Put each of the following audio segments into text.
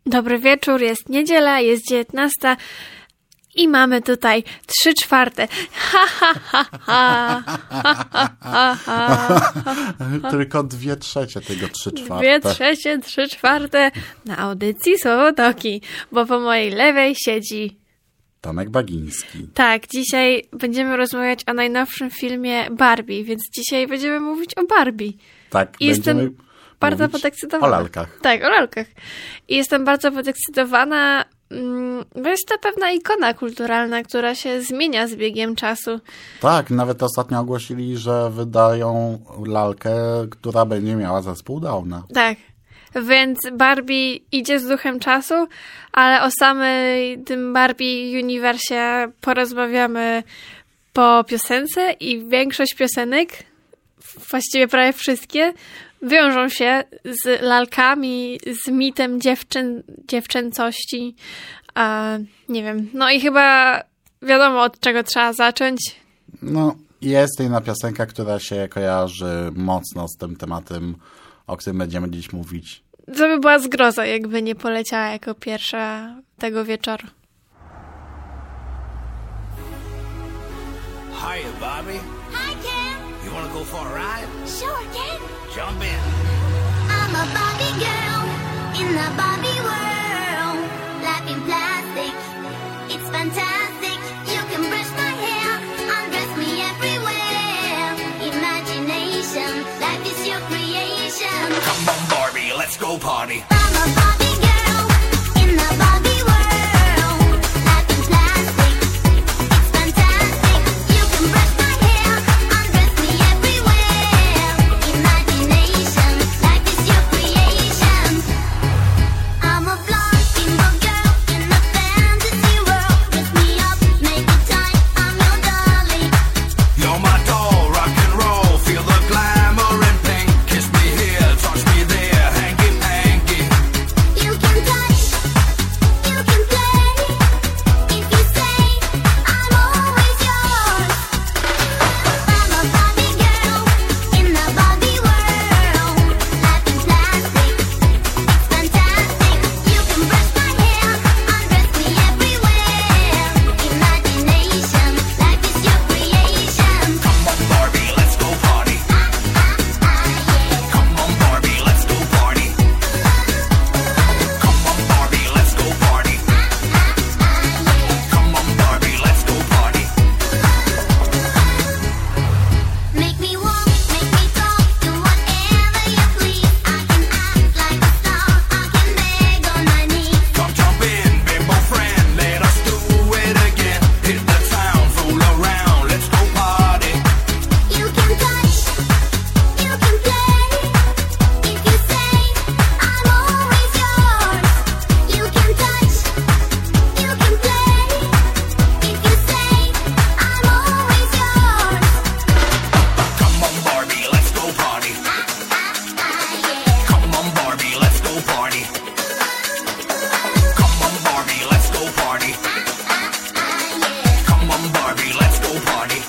Dobry wieczór, jest niedziela, jest 19 i mamy tutaj 3/4. Tylko 2/3 tego 3/4. 2/3, 3/4 na audycji Słowotoki, bo po mojej lewej siedzi Tomek Bagiński. Tak, dzisiaj będziemy rozmawiać o najnowszym filmie Barbie, więc dzisiaj będziemy mówić o Barbie. Tak, I jestem bardzo podekscytowana. O lalkach. Tak, o lalkach. I jestem bardzo podekscytowana, bo jest to pewna ikona kulturalna, która się zmienia z biegiem czasu. Tak, nawet ostatnio ogłosili, że wydają lalkę, która będzie miała zespół Downa. Tak. Więc Barbie idzie z duchem czasu, ale o samej tym Barbie uniwersie porozmawiamy po piosence i większość piosenek, właściwie prawie wszystkie, wiążą się z lalkami, z mitem dziewczęcości. Nie wiem. No i chyba wiadomo, od czego trzeba zacząć. No, jest jedna piosenka, która się kojarzy mocno z tym tematem, o którym będziemy dziś mówić. To by była zgroza, jakby nie poleciała jako pierwsza tego wieczoru. Hiya, Bobby. Hi, Ken. You wanna go for a ride? Sure, Ken. Jump in. I'm a Barbie girl in the Barbie world. Life in plastic, it's fantastic. You can brush my hair, undress me everywhere. Imagination, life is your creation. Come on, Barbie, let's go party. I'm a Barbie girl in the Barbie world. Life in plastic, it's fantastic. You can brush my hair, undress me everywhere. Imagination, life is your creation. I'm a blonde bimbo girl in a fantasy world. Dress me up, make it tight, I'm your dolly. You're my doll, rock and roll. Feel the glamour and pink. Kiss me here, touch me there. Hanky panky. You can touch, you can play. If you say, I'm always yours. I'm a Barbie girl in the Barbie world. Life in plastic, it's fantastic. You can brush my hair, undress me everywhere. Imagination, life is your creation. Come on, Barbie, let's go party. Come on, Barbie, let's go party. Come on, Barbie, let's go party. Come on, Barbie, let's go party. Make me walk, make me talk, do whatever you please. I can act like a star, I can beg on my knees. Come jump in, bimbo friend, let us do it again. Hit the town, fool around, let's go party. You can touch, you can play. If you say, I'm always yours. You can touch, you can play. If you say, I'm always yours. Come on, Barbie, let's go party. Come on, Barbie, let's go party. Come on, Barbie, let's go party. Come on, Barbie, let's go party.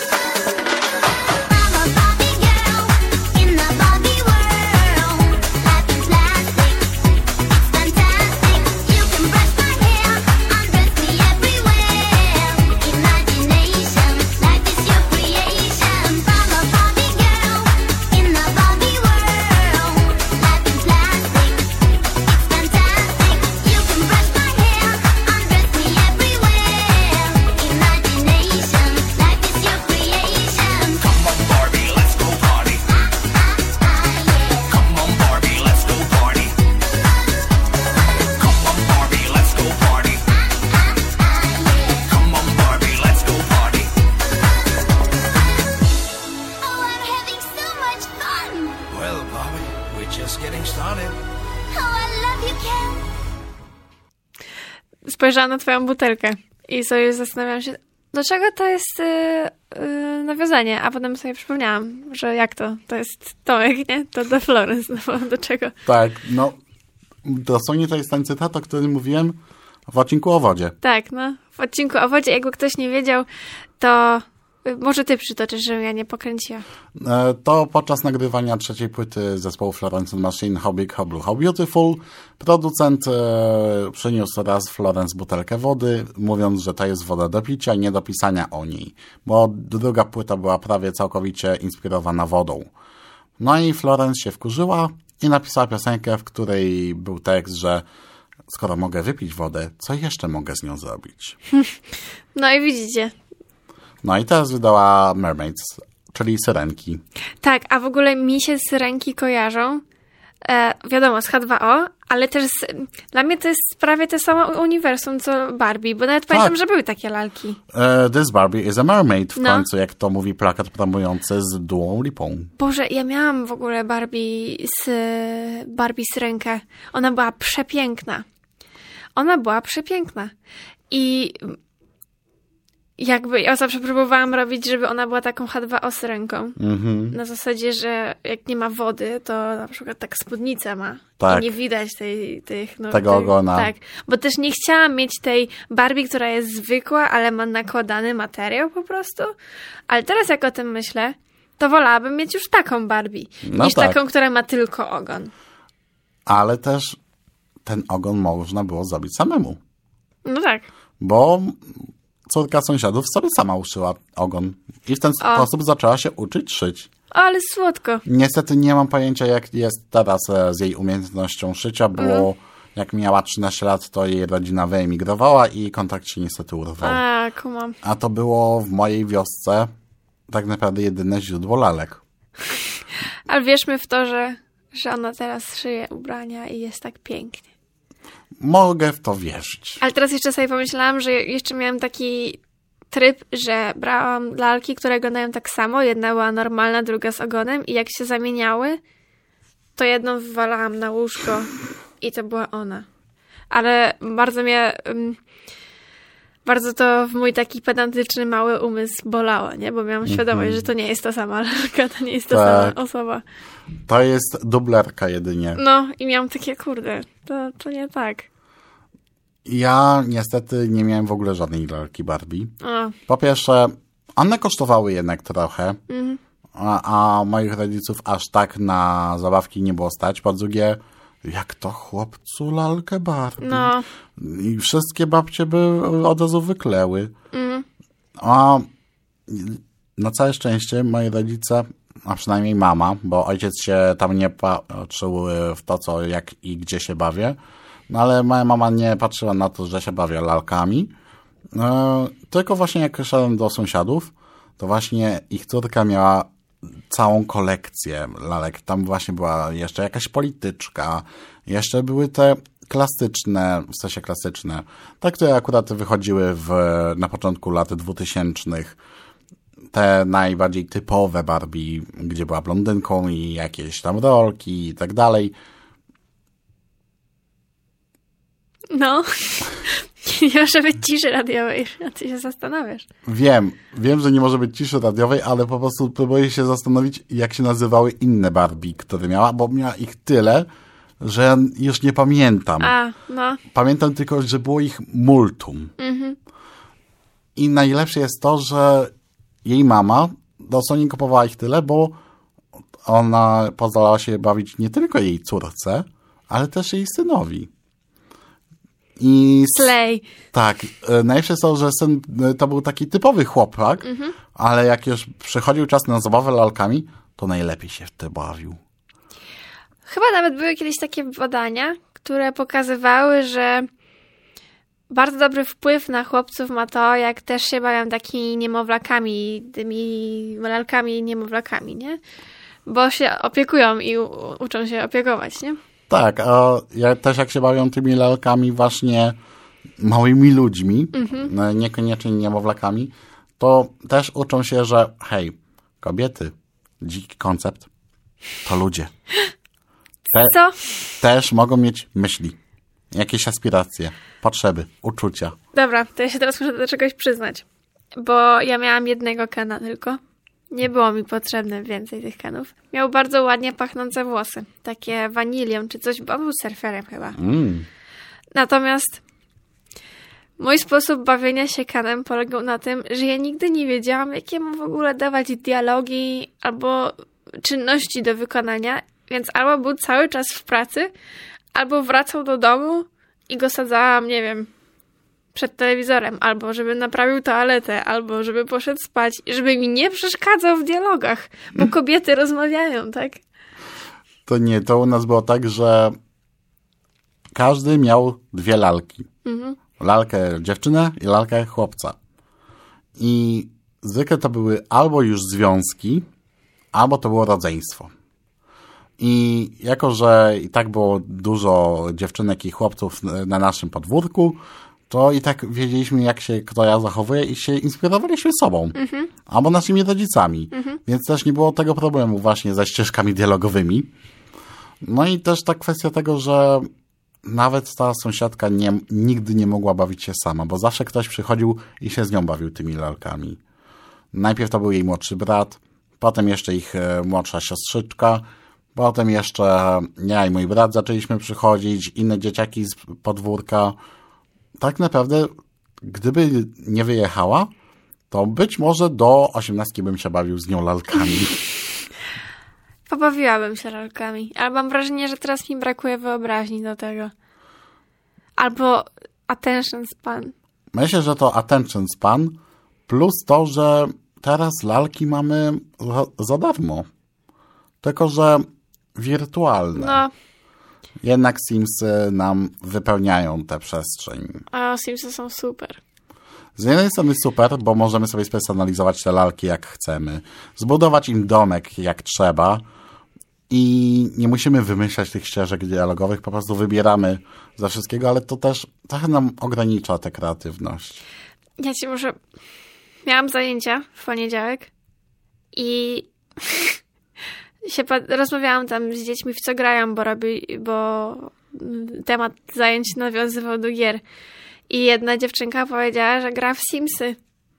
I'm a Barbie girl in the Barbie world. Life in plastic, it's fantastic. You can brush my hair, undress me everywhere. Imagination, life is your creation. I'm a Barbie girl in the Barbie world. Life in plastic, it's fantastic. You can brush my hair, undress me everywhere. Imagination, life is your creation. Come on, Barbie, let's go party. Come on, Barbie, let's go party. Come on, Barbie, let's go party. Come on, Barbie, let's go party. Oh, I'm having so much fun. Well, Barbie, we're just getting started. Oh, I love you, Ken. Spojrzałam na twoją butelkę i sobie zastanawiałam się, do czego to jest nawiązanie, a potem sobie przypomniałam, że jak to? To jest Tomek, nie? To do Florence, no bo do czego? Tak, no, dosłownie to jest ten cytat, o którym mówiłem w odcinku o wodzie. Tak, no. W odcinku o wodzie, jakby ktoś nie wiedział, to Może ty przytoczysz, żebym ja nie pokręciła. To podczas nagrywania trzeciej płyty zespołu Florence and Machine How Big, How Blue, How Beautiful producent przyniósł raz Florence butelkę wody, mówiąc, że to jest woda do picia, nie do pisania o niej, bo druga płyta była prawie całkowicie inspirowana wodą. No i Florence się wkurzyła i napisała piosenkę, w której był tekst, że skoro mogę wypić wodę, co jeszcze mogę z nią zrobić? No i widzicie. No i teraz wydała Mermaids, czyli Syrenki. Tak, a w ogóle mi się syrenki kojarzą, wiadomo, z H2O, ale też dla mnie to jest prawie to samo uniwersum, co Barbie, bo nawet pamiętam, że były takie lalki. This Barbie is a mermaid, w No. końcu, jak to mówi plakat promujący z Duą Lipą. Boże, ja miałam w ogóle Barbie syrenkę. Ona była przepiękna. I jakby ja zawsze próbowałam robić, żeby ona była taką H2O syrenką. Na zasadzie, że jak nie ma wody, to na przykład tak spódnica ma. Tak. I nie widać Tego ogona. Tak, bo też nie chciałam mieć tej Barbie, która jest zwykła, ale ma nakładany materiał po prostu. Ale teraz jak o tym myślę, to wolałabym mieć już taką Barbie, niż tak. taką, która ma tylko ogon. Ale też ten ogon można było zrobić samemu, No tak. bo córka sąsiadów sobie sama uszyła ogon i w ten sposób zaczęła się uczyć szyć. Ale słodko. Niestety nie mam pojęcia, jak jest teraz z jej umiejętnością szycia, bo jak miała 13 lat, to jej rodzina wyemigrowała i kontakt się niestety urwał. A, kumam. A to było w mojej wiosce tak naprawdę jedyne źródło lalek. Ale wierzmy w to, że ona teraz szyje ubrania i jest tak pięknie. Mogę w to wierzyć. Ale teraz jeszcze sobie pomyślałam, że jeszcze miałam taki tryb, że brałam lalki, które wyglądają tak samo. Jedna była normalna, druga z ogonem i jak się zamieniały, to jedną wywalałam na łóżko i to była ona. Ale bardzo to w mój taki pedantyczny, mały umysł bolało, nie? Bo miałam świadomość, że to nie jest ta sama lalka, to nie jest ta sama osoba. To jest dublerka jedynie. No i miałam takie, kurde, to nie tak. Ja niestety nie miałem w ogóle żadnej lalki Barbie. O. Po pierwsze, one kosztowały jednak trochę, a moich rodziców aż tak na zabawki nie było stać. Po drugie, jak to chłopcu lalkę Barbie? No. I wszystkie babcie by od razu wykleły. A na całe szczęście moi rodzice, a przynajmniej mama, bo ojciec się tam nie patrzył w to, co, jak i gdzie się bawię, no ale moja mama nie patrzyła na to, że się bawię lalkami, tylko właśnie jak szedłem do sąsiadów, to właśnie ich córka miała całą kolekcję lalek. Tam właśnie była jeszcze jakaś polityczka, jeszcze były te klasyczne, w sensie klasyczne, te, które akurat wychodziły na początku lat 2000, te najbardziej typowe Barbie, gdzie była blondynką i jakieś tam rolki i tak dalej. No. Nie może być ciszy radiowej, a ty się zastanawiasz. Wiem, że nie może być ciszy radiowej, ale po prostu próbuję się zastanowić, jak się nazywały inne Barbie, które miała, bo miała ich tyle, że już nie pamiętam. A, no. Pamiętam tylko, że było ich multum. I najlepsze jest to, że jej mama dosłownie kupowała ich tyle, bo ona pozwalała się bawić nie tylko jej córce, ale też jej synowi. Slay. Tak. Najlepsze jest to, że syn to był taki typowy chłopak, ale jak już przychodził czas na zabawę lalkami, to najlepiej się w tym bawił. Chyba nawet były kiedyś takie badania, które pokazywały, że bardzo dobry wpływ na chłopców ma to, jak też się bawią takimi niemowlakami, tymi lalkami niemowlakami, nie? Bo się opiekują i uczą się opiekować, nie? Tak, a też jak się bawią tymi lalkami właśnie małymi ludźmi, niekoniecznie niemowlakami, to też uczą się, że hej, kobiety, dziki koncept, to ludzie. Co? Też mogą mieć myśli, jakieś aspiracje, potrzeby, uczucia. Dobra, to ja się teraz muszę do czegoś przyznać, bo ja miałam jednego kana tylko. Nie było mi potrzebne więcej tych kanów. Miał bardzo ładnie pachnące włosy. Takie wanilią czy coś, bo był surferem chyba. Natomiast Mój sposób bawienia się kanem polegał na tym, że ja nigdy nie wiedziałam, jakie mam w ogóle dawać dialogi albo czynności do wykonania, więc albo był cały czas w pracy, albo wracał do domu i go sadzałam, nie wiem, przed telewizorem, albo żeby naprawił toaletę, albo żeby poszedł spać, żeby mi nie przeszkadzał w dialogach, bo kobiety rozmawiają, tak? To nie, to u nas było tak, że każdy miał 2 lalki. Lalkę dziewczynę i lalkę chłopca. I zwykle to były albo już związki, albo to było rodzeństwo. I jako, że i tak było dużo dziewczynek i chłopców na naszym podwórku, to i tak wiedzieliśmy, jak się kto zachowuje i się inspirowaliśmy sobą. Albo naszymi rodzicami. Więc też nie było tego problemu właśnie ze ścieżkami dialogowymi. No i też ta kwestia tego, że nawet ta sąsiadka nigdy nie mogła bawić się sama, bo zawsze ktoś przychodził i się z nią bawił tymi lalkami. Najpierw to był jej młodszy brat, potem jeszcze ich młodsza siostrzyczka, potem jeszcze ja i mój brat zaczęliśmy przychodzić, inne dzieciaki z podwórka. Tak naprawdę, gdyby nie wyjechała, to być może do 18 bym się bawił z nią lalkami. Pobawiłabym się lalkami, ale mam wrażenie, że teraz mi brakuje wyobraźni do tego. Albo attention span. Myślę, że to attention span, plus to, że teraz lalki mamy za darmo. Tylko, że wirtualne. No, Jednak Simsy nam wypełniają tę przestrzeń. a Simsy są super. Z jednej strony super, bo możemy sobie spersonalizować te lalki jak chcemy, zbudować im domek jak trzeba i nie musimy wymyślać tych ścieżek dialogowych, po prostu wybieramy ze wszystkiego, ale to też trochę nam ogranicza tę kreatywność. Ja ci muszę... Miałam zajęcia w poniedziałek i rozmawiałam tam z dziećmi, w co grają, bo temat zajęć nawiązywał do gier. I jedna dziewczynka powiedziała, że gra w Simsy.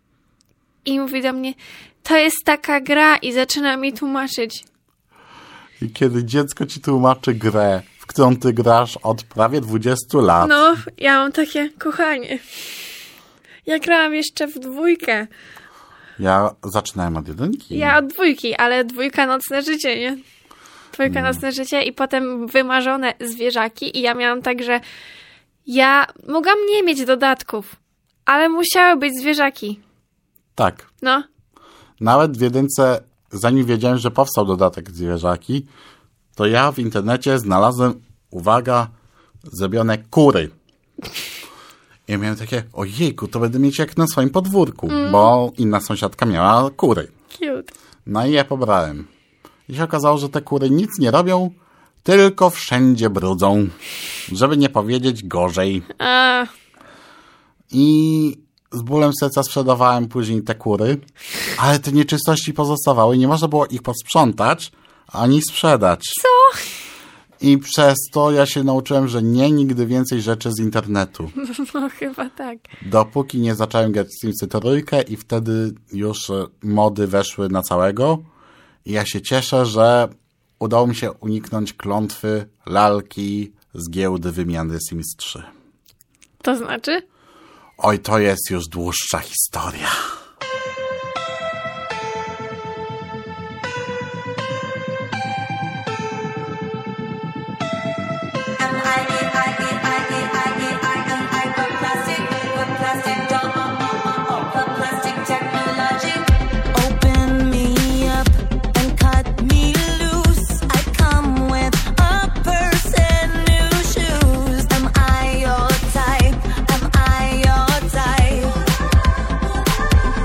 I mówi do mnie, to jest taka gra, i zaczyna mi tłumaczyć. I kiedy dziecko ci tłumaczy grę, w którą ty grasz od prawie 20 lat. No, ja mam takie, kochanie, ja grałam jeszcze w 2. Ja zaczynałem od 1. Ja od 2, ale 2 nocne życie, nie? 2 nocne życie i potem wymarzone zwierzaki i ja miałam tak, że ja mogłam nie mieć dodatków, ale musiały być zwierzaki. Tak. No. Nawet w 1, zanim wiedziałem, że powstał dodatek zwierzaki, to ja w internecie znalazłem, uwaga, zrobione kury. I ja miałem takie, ojejku, to będę mieć jak na swoim podwórku, bo inna sąsiadka miała kury. Cute. No i je pobrałem. I się okazało, że te kury nic nie robią, tylko wszędzie brudzą. Żeby nie powiedzieć gorzej. A, I z bólem serca sprzedawałem później te kury, ale te nieczystości pozostawały. Nie można było ich posprzątać, ani sprzedać. co? I przez to ja się nauczyłem, że nigdy więcej rzeczy z internetu. No chyba tak. Dopóki nie zacząłem grać w Simsy 3 i wtedy już mody weszły na całego. I ja się cieszę, że udało mi się uniknąć klątwy lalki z giełdy wymiany Sims 3. To znaczy? Oj, to jest już dłuższa historia. Open me up and cut me loose. I come with a purse and new shoes. Am I your type? Am I your type?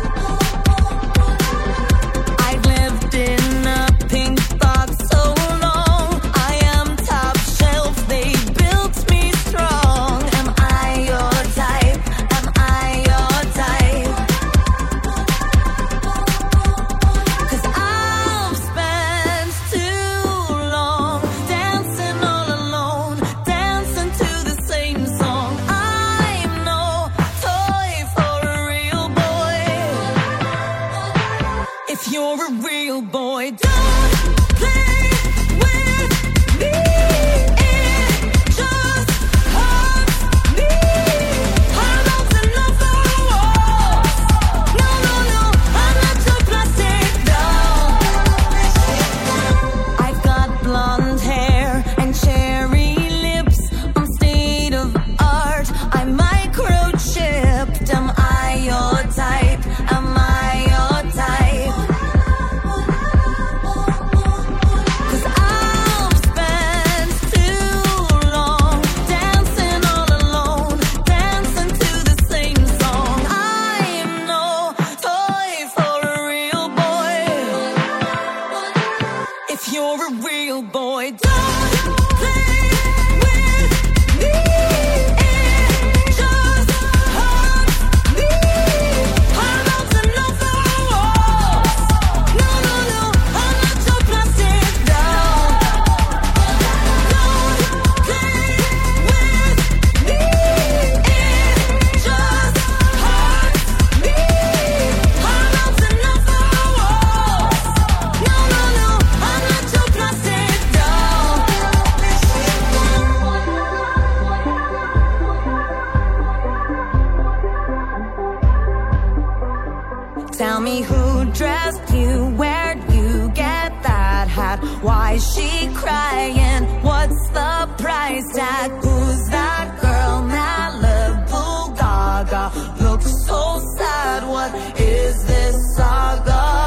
me who dressed you. Where'd you get that hat? Why's she crying? What's the price tag? Who's that girl? Malibu Gaga looks so sad. What is this saga?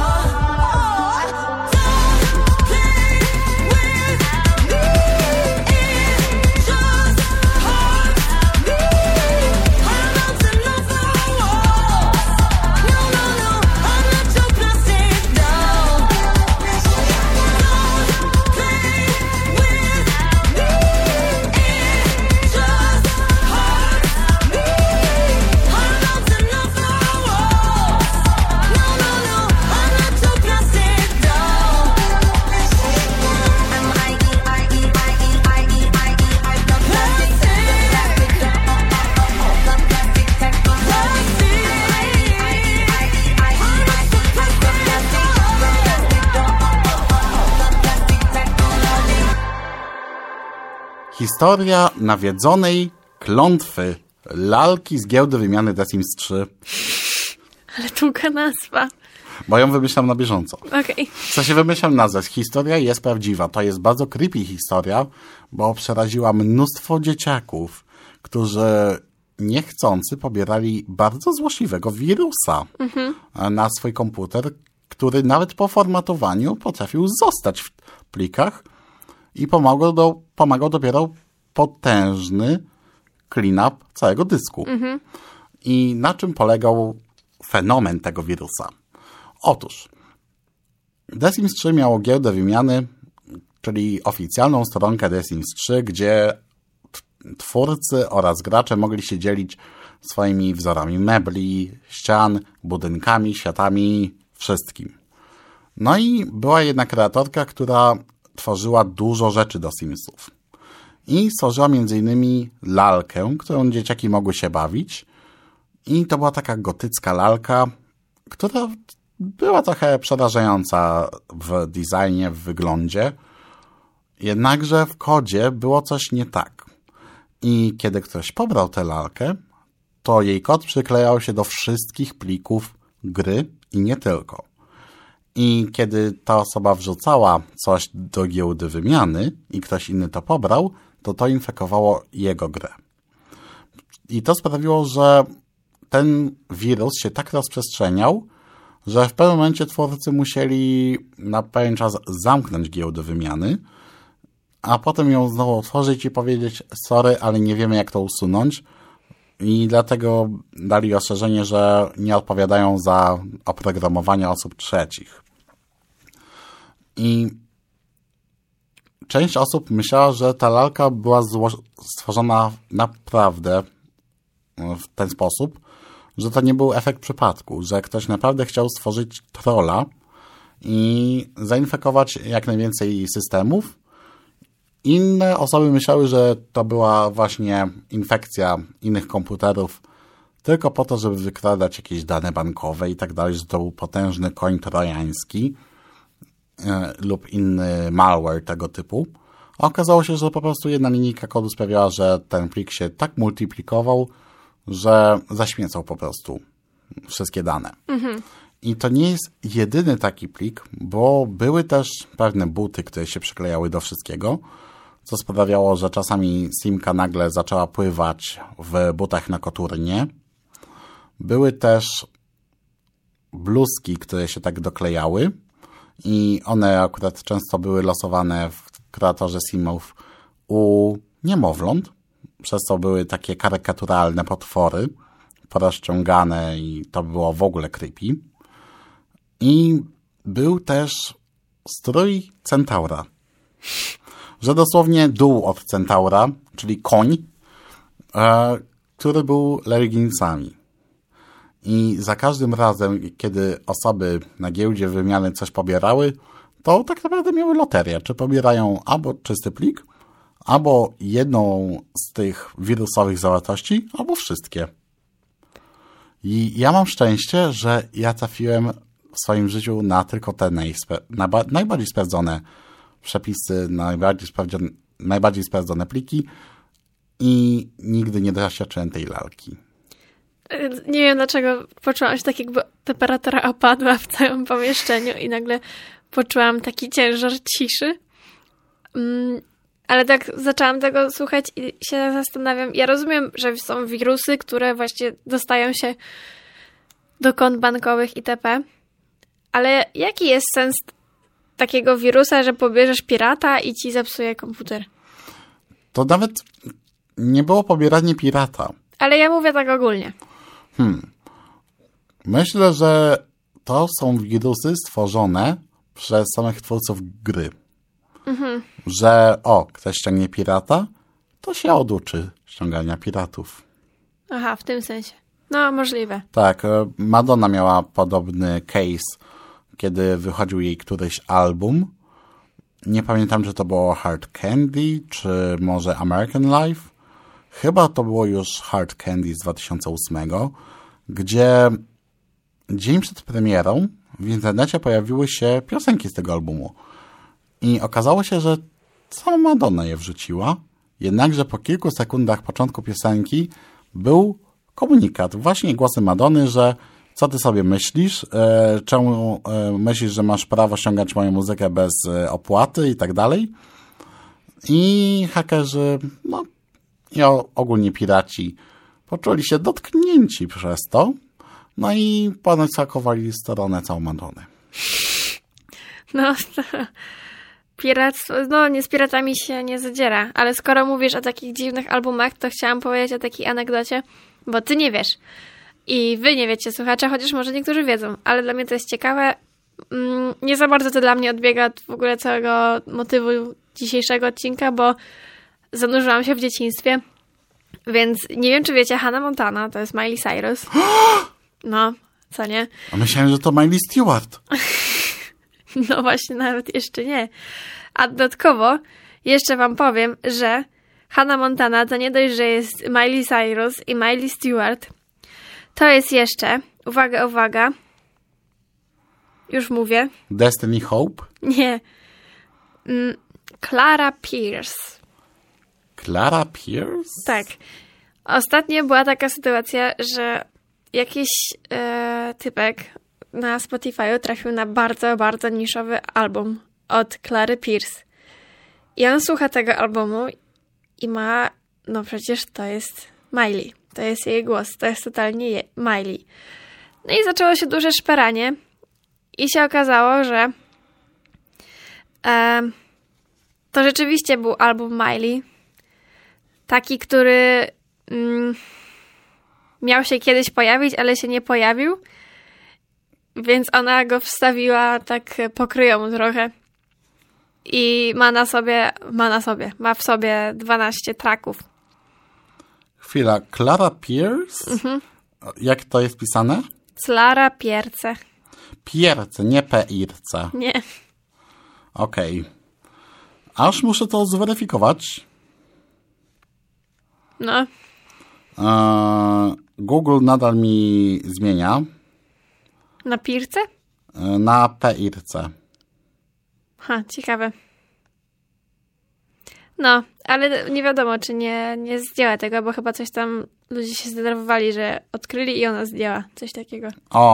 Historia nawiedzonej klątwy lalki z giełdy wymiany The Sims 3. Ale długa nazwa. Bo ją wymyślam na bieżąco. Okej. W sensie wymyślam nazwę. Historia jest prawdziwa. To jest bardzo creepy historia, bo przeraziła mnóstwo dzieciaków, którzy niechcący pobierali bardzo złośliwego wirusa na swój komputer, który nawet po formatowaniu potrafił zostać w plikach i pomagał dopiero potężny clean-up całego dysku. I na czym polegał fenomen tego wirusa? Otóż The Sims 3 miało giełdę wymiany, czyli oficjalną stronkę The Sims 3, gdzie twórcy oraz gracze mogli się dzielić swoimi wzorami mebli, ścian, budynkami, światami, wszystkim. No i była jedna kreatorka, która tworzyła dużo rzeczy do Simsów. I stworzyła m.in. lalkę, którą dzieciaki mogły się bawić. I to była taka gotycka lalka, która była trochę przerażająca w designie, w wyglądzie. Jednakże w kodzie było coś nie tak. I kiedy ktoś pobrał tę lalkę, to jej kod przyklejał się do wszystkich plików gry i nie tylko. I kiedy ta osoba wrzucała coś do giełdy wymiany i ktoś inny to pobrał, to infekowało jego grę. I to sprawiło, że ten wirus się tak rozprzestrzeniał, że w pewnym momencie twórcy musieli na pewien czas zamknąć giełdę wymiany, a potem ją znowu otworzyć i powiedzieć: sorry, ale nie wiemy, jak to usunąć. I dlatego dali ostrzeżenie, że nie odpowiadają za oprogramowanie osób trzecich. I część osób myślała, że ta lalka była stworzona naprawdę w ten sposób, że to nie był efekt przypadku, że ktoś naprawdę chciał stworzyć trolla i zainfekować jak najwięcej systemów. Inne osoby myślały, że to była właśnie infekcja innych komputerów tylko po to, żeby wykradać jakieś dane bankowe i tak dalej, że to był potężny koń trojański lub inny malware tego typu. A okazało się, że po prostu jedna linijka kodu sprawiała, że ten plik się tak multiplikował, że zaśmiecał po prostu wszystkie dane. I to nie jest jedyny taki plik, bo były też pewne buty, które się przyklejały do wszystkiego, co sprawiało, że czasami simka nagle zaczęła pływać w butach na koturnie. Były też bluzki, które się tak doklejały i one akurat często były losowane w kreatorze simów u niemowląt, przez co były takie karykaturalne potwory porozciągane i to było w ogóle creepy. I był też strój centaura, że dosłownie dół od centaura, czyli koń, który był leginsami. I za każdym razem, kiedy osoby na giełdzie wymiany coś pobierały, to tak naprawdę miały loterię, czy pobierają albo czysty plik, albo jedną z tych wirusowych zawartości, albo wszystkie. I ja mam szczęście, że ja trafiłem w swoim życiu na tylko te najbardziej sprawdzone przepisy, najbardziej sprawdzone pliki i nigdy nie doświadczyłem tej lalki. Nie wiem dlaczego poczułam się tak, jakby temperatura opadła w całym pomieszczeniu i nagle poczułam taki ciężar ciszy. Ale tak zaczęłam tego słuchać i się zastanawiam. Ja rozumiem, że są wirusy, które właśnie dostają się do kont bankowych itp. Ale jaki jest sens takiego wirusa, że pobierzesz pirata i ci zepsuje komputer? To nawet nie było pobieranie pirata. Ale ja mówię tak ogólnie. Myślę, że to są wirusy stworzone przez samych twórców gry. Że ktoś ściągnie pirata, to się oduczy ściągania piratów. Aha, w tym sensie. No, możliwe. Tak, Madonna miała podobny case, kiedy wychodził jej któryś album. Nie pamiętam, czy to było Hard Candy, czy może American Life. Chyba to było już Hard Candy z 2008, gdzie dzień przed premierą w internecie pojawiły się piosenki z tego albumu. I okazało się, że sama Madonna je wrzuciła, jednakże po kilku sekundach początku piosenki był komunikat, właśnie głosy Madony, że co ty sobie myślisz, czemu myślisz, że masz prawo ściągać moją muzykę bez opłaty i tak dalej. I hakerzy, i ogólnie piraci poczuli się dotknięci przez to, no i ponoć hakowali stronę całą Madony. No, piractwo, nie z piratami się nie zadziera, ale skoro mówisz o takich dziwnych albumach, to chciałam powiedzieć o takiej anegdocie, bo ty nie wiesz i wy nie wiecie, słuchacze, chociaż może niektórzy wiedzą, ale dla mnie to jest ciekawe. Nie za bardzo to dla mnie odbiega od w ogóle całego motywu dzisiejszego odcinka, bo zanurzyłam się w dzieciństwie, więc nie wiem, czy wiecie, Hannah Montana to jest Miley Cyrus. No, co nie? A myślałem, że to Miley Stewart. No właśnie, nawet jeszcze nie. A dodatkowo jeszcze wam powiem, że Hannah Montana to nie dość, że jest Miley Cyrus i Miley Stewart, to jest jeszcze, uwaga, już mówię. Destiny Hope? Nie. Clara Pierce. Clara Pierce? Tak. Ostatnio była taka sytuacja, że jakiś typek na Spotify'u trafił na bardzo, bardzo niszowy album od Clary Pierce. I on słucha tego albumu i ma, no przecież to jest Miley. To jest jej głos, to jest totalnie Miley. No i zaczęło się duże szperanie i się okazało, że to rzeczywiście był album Miley. Taki, który miał się kiedyś pojawić, ale się nie pojawił. Więc ona go wstawiła tak pokryjomu trochę. I ma w sobie 12 tracków. Chwila, Clara Pierce? Jak to jest pisane? Clara Pierce. Pierce, nie P-irce. Nie. Okej. Aż muszę to zweryfikować. No. Google nadal mi zmienia. Na Pierce? Na P-irce. Ciekawe. No, ale nie wiadomo, czy nie zdjęła tego, bo chyba coś tam ludzie się zdenerwowali, że odkryli i ona zdjęła. Coś takiego.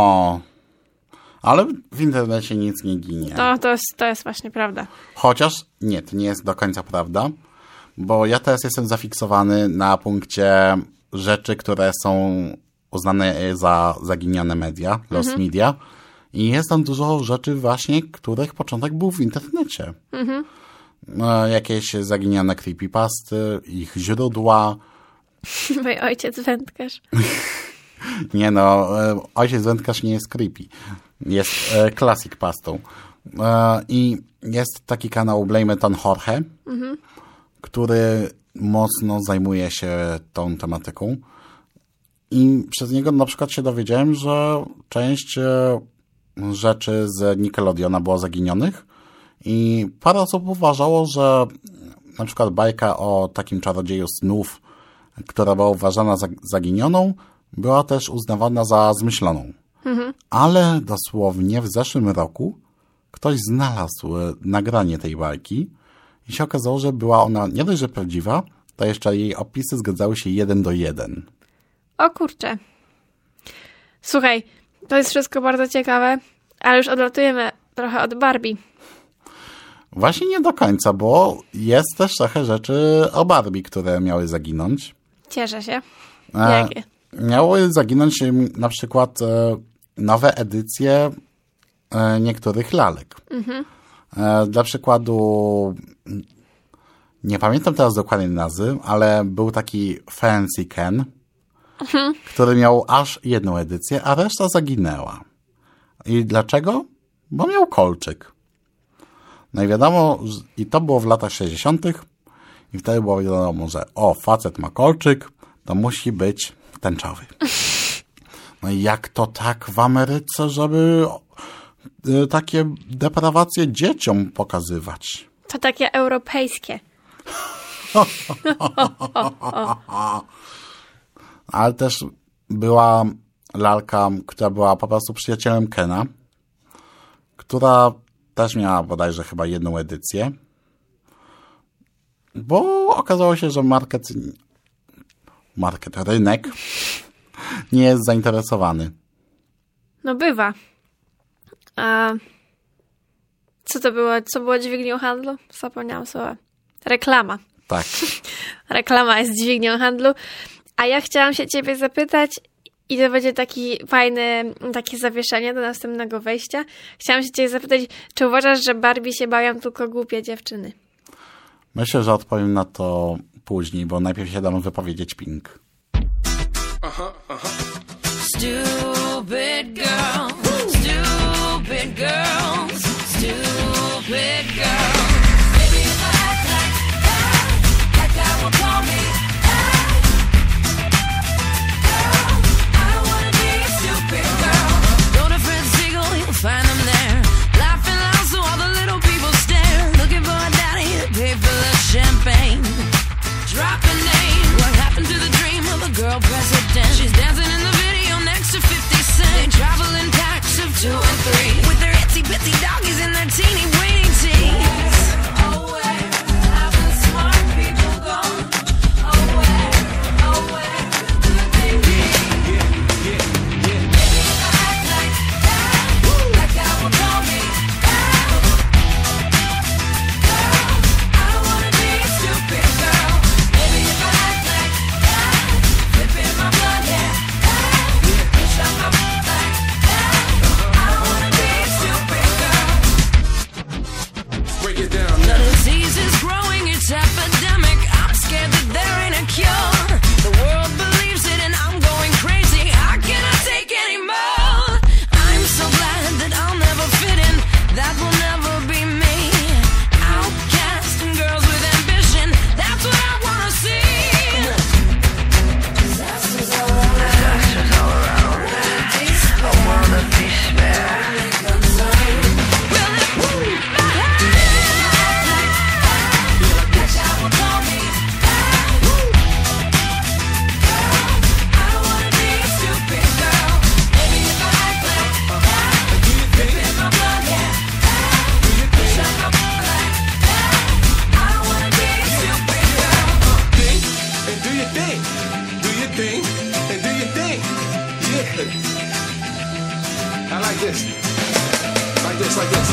Ale w internecie nic nie ginie. No, to jest właśnie prawda. Chociaż nie, to nie jest do końca prawda, bo ja teraz jestem zafiksowany na punkcie rzeczy, które są uznane za zaginione media, lost media. I jest tam dużo rzeczy właśnie, których początek był w internecie. Jakieś zaginione creepypasty, ich źródła. Mój ojciec wędkarz. Nie no, ojciec wędkarz nie jest creepy. Jest classic pastą. I jest taki kanał Blame It on Jorge, który mocno zajmuje się tą tematyką. I przez niego na przykład się dowiedziałem, że część rzeczy z Nickelodeona było zaginionych i parę osób uważało, że na przykład bajka o takim czarodzieju snów, która była uważana za zaginioną, była też uznawana za zmyśloną. Ale dosłownie w zeszłym roku ktoś znalazł nagranie tej bajki i się okazało, że była ona nie dość, że prawdziwa, to jeszcze jej opisy zgadzały się 1:1. O kurczę. Słuchaj, to jest wszystko bardzo ciekawe, ale już odlatujemy trochę od Barbie. Właśnie nie do końca, bo jest też trochę rzeczy o Barbie, które miały zaginąć. Cieszę się. E, Jakie? Miały zaginąć na przykład nowe edycje niektórych lalek. Dla przykładu, nie pamiętam teraz dokładnie nazwy, ale był taki Fancy Ken, który miał aż jedną edycję, a reszta zaginęła. I dlaczego? Bo miał kolczyk. No i wiadomo, i to było w latach 60. i wtedy było wiadomo, że facet ma kolczyk, to musi być tęczowy. No i jak to tak w Ameryce, żeby takie deprawacje dzieciom pokazywać? To takie europejskie. Ale też była lalka, która była po prostu przyjacielem Kena, która też miała bodajże chyba jedną edycję, bo okazało się, że rynek nie jest zainteresowany. No bywa. A co to było? Co było dźwignią handlu? Zapomniałam słowa. Reklama. Tak. Reklama jest dźwignią handlu. A ja chciałam się ciebie zapytać, i to będzie takie zawieszenie do następnego wejścia. Chciałam się ciebie zapytać, czy uważasz, że Barbie się bawią tylko głupie dziewczyny? Myślę, że odpowiem na to później, bo najpierw się dam wypowiedzieć Pink. Stupid girl, stupid girls, stupid girls. Baby, if I act like I will call me. I wanna be a stupid girl. Go to Fred's Siegel, you'll find them there, laughing loud so all the little people stare, looking for a daddy to pay for the champagne. Drop a name. What happened to the dream of a girl president? She's dancing in the video next to 50 Cent. They travel in packs of 2 and 3 with their itsy bitsy doggies and their teeny weeny teeth. Oh, where have the smart people gone? Oh, where do they be? Maybe if I act like that, like I will call me. Girl, I wanna be a stupid girl. Maybe if I act like that, flipping my blood, yeah. Push on my back, I wanna be a stupid girl. Break it down The now. disease is growing, it's epidemic. I'm scared that there ain't a cure. The world believes it and I'm going crazy. I cannot take any more. I'm so glad that I'll never fit in. That will never be me. Outcast and girls with ambition. That's what I wanna see. Disasters all around. I wanna be spared. Will it move my head? Like I will call me. I wanna be a stupid girl. Maybe if I act like that, flipping my blood, yeah. Push on my back, I wanna be a stupid girl. Think and do your thing. Do your thing and do your thing. Yeah. I like this. Like this, like this.